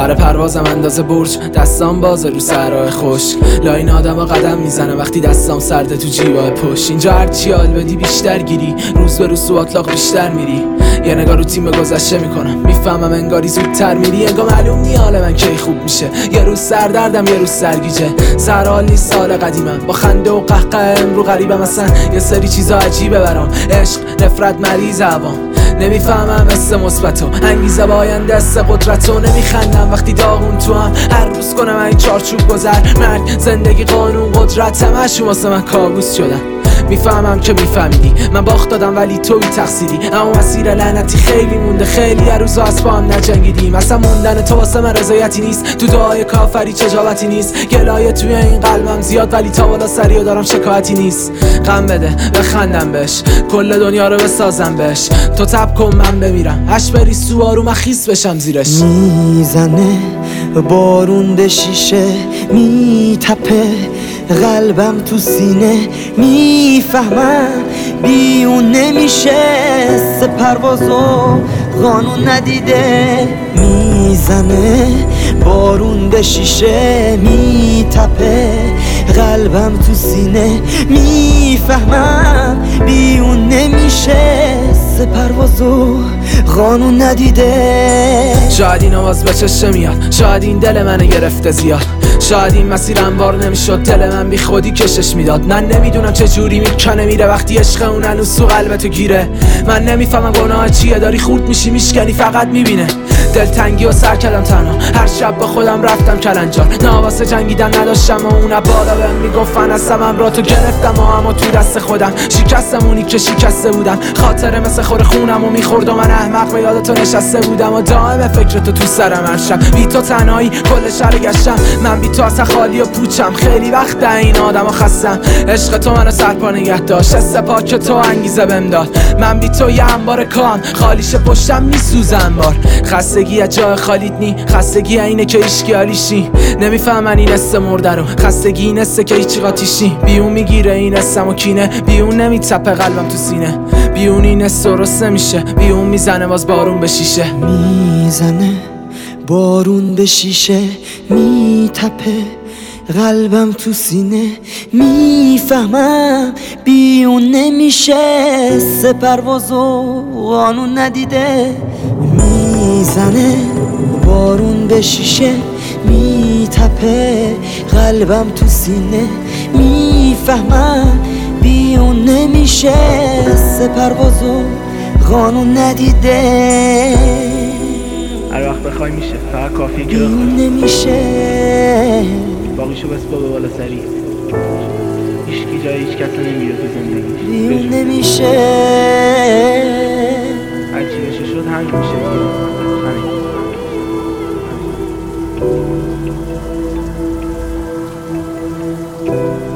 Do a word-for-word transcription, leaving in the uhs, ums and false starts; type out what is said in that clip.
برای پروازم اندازه برج، دستام بازه رو صحرای خشک. لاین آدم قدم میزنه وقتی دستام سرده تو جیبای پشت. اینجا هرچی حال بدی بیشتر گیری، روز به روز اطلاق بیشتر میری. یه نگاه رو تیم گذشته میکنم، میفهمم انگاری زودتر میری. انگار معلوم نی حال من کی خوب میشه، یه روز سردردم یه روز سرگیجه. سر حال نیست سال قدیمم، با خنده و قهقه امرو غریبم. اصلا یه سری چیزا عجیبه برام، عشق، نفرت، مریض عوام. نمیفهمم حس مثبتو، انگیزه با آینده، حس قدرتو. نمیخندم وقتی داغون تو هم، هر روز کنم این چارچوب گذر. مرگ، زندگی، قانون، قدرت، همشون واسه من کابوس شدن. میفهمم که میفهمیدی من باخت دادم ولی توی تقصیری. اما مسیر لعنتی خیلی مونده، خیلی هر روزا از با هم نجنگیدیم. اصلا موندن تو واسه من رضایتی نیست، تو دعای کافری چجابتی نیست. گلایه توی این قلبم زیاد ولی تا بالا سریع دارم شکایتی نیست. غم بده بخندم بهش، کل دنیا رو بسازم بهش. تو تب کن من بمیرم، هش بری سوارو من خیس بشم زیرش. میزنه بارون به شیشه، میتپه قلبم تو سینه. میفهمم بیون نمیشه، سه پروازو قانون ندیده. میزنه بارون به شیشه، میتپه قلبم تو سینه. میفهمم بیون نمیشه، سه پروازو قانون ندیده. شاید این آواز به چشم میاد، شاید این دل منو گرفته زیاد. شاید این مسیر انبار نمیشد، دل من بی خودی کشش میداد. من نمیدونم چه جوری میکنه میره وقتی عشق اون هنوز تو قلبتو گیره. من نمیفهمم گناه چیه، داری خورد میشی میشکنی فقط میبینه. دلتنگی و سر کردم تنها، هر شب با خودم رفتم کلنجار. نه واسه جنگیدن نداشتم و اون بالا بهم میگفتن هستم. امرا تو گرفتم و اما تو دست خودم شکستم اونی که شکسته بودم. خاطره مثل خور خونم و میخورد و من احمق به یاد تو نشسته بودم. و دائم فکر تو تو سرم هر شب، بی تو تنهایی کل شهر گشتم. من بی تو اصلا خالی و پوچم، خیلی وقت این آدم و خستم. عشق تو منو سرپا نگه داشت، حس پاک تو انگیزه بهم داد. من بی تو یه انبار کام، خالیش پشتم میسوزه انبار. خستگی از جای خالیت نی، خستگی اینه که هیچکی حالیشی. نمیفهمن این حس مرده رو، خستگی این حسه که هیچی قاطیشی. بیون میگیره این حسم و کینه، بیون نمیتپه قلبم تو سینه. بیون این حس درست نمیشه، بیون میزنه باز بارون به شیشه. میزنه بارون به شیشه، میتپه قلبم تو سینه. میفهمم بیون نمیشه، سه پروازو قانون ندیده. میزنه بارون به شیشه، میتپه قلبم تو سینه. میفهمم بیون نمیشه، سه پروازو قانون ندیده. هر وقت بخوای میشه، فقط کافیه که بیون نمیشه، باقیشو بس با به بالا سری. هیچکی جای هیچ کسی نمیره تو زندگیش. بیون نمیشه، هرچی بشه شد همین میشه دیگه. همین.